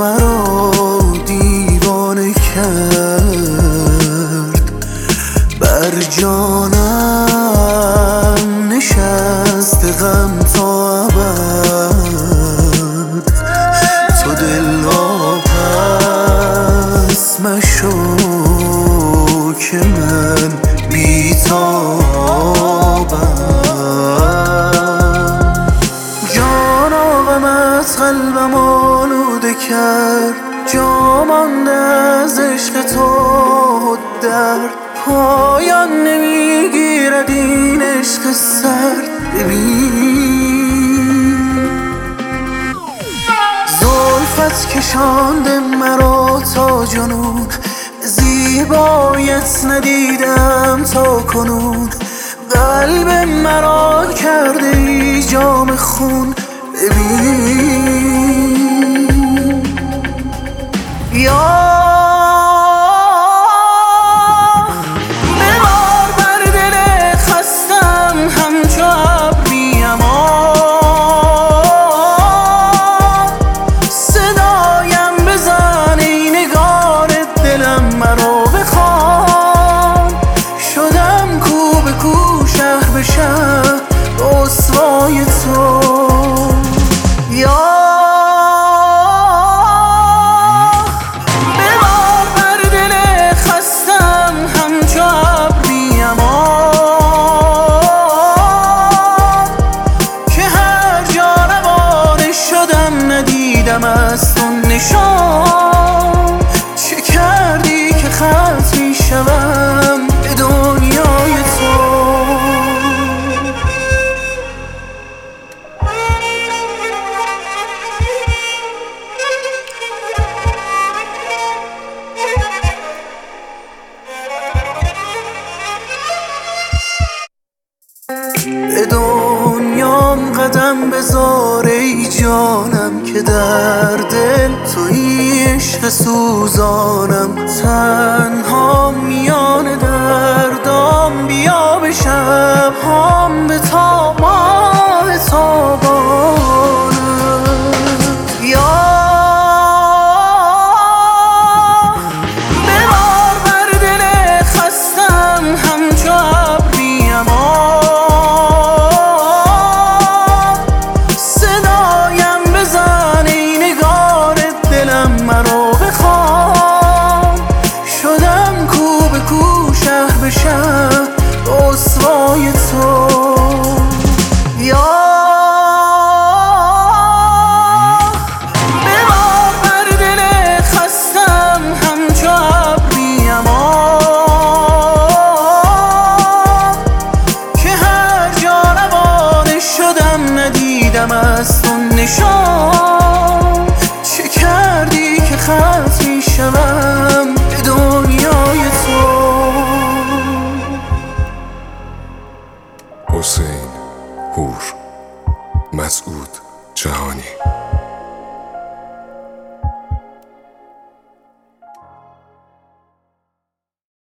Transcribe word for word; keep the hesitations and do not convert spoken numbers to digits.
مرا دیوانه کرد، بر جانم نشست غم تا ابد. تو دلواپس مشو که من بی‌تابم. جانا غمت قلبم آلوده کرد، جا مانده از عشق تو درد. پایان نمیگیرد این عشق سرد. ببین زلفت کشانده مرا تا جنون، زیبایت ندیدم تا کنون. قلب مرا کرده ای جام خون. ببین یا ببار بر دل خستم همچو ابری امان. صدایم بزن ای نگار دلم مرا بخوان. شدم کو به کو شهر به شهر رسوای تو. یا ببار بر دل خستم همچو ابری امان، که هر جا روانه شدم ندیدم از تو نشان. چه کردی که ختم می شوم به دنیای تو؟ به دنیام قدم بذار ای جانم، که در دل تویی عشق سوزانم. تنها میان دردام بیا به شب‌هام بتاب.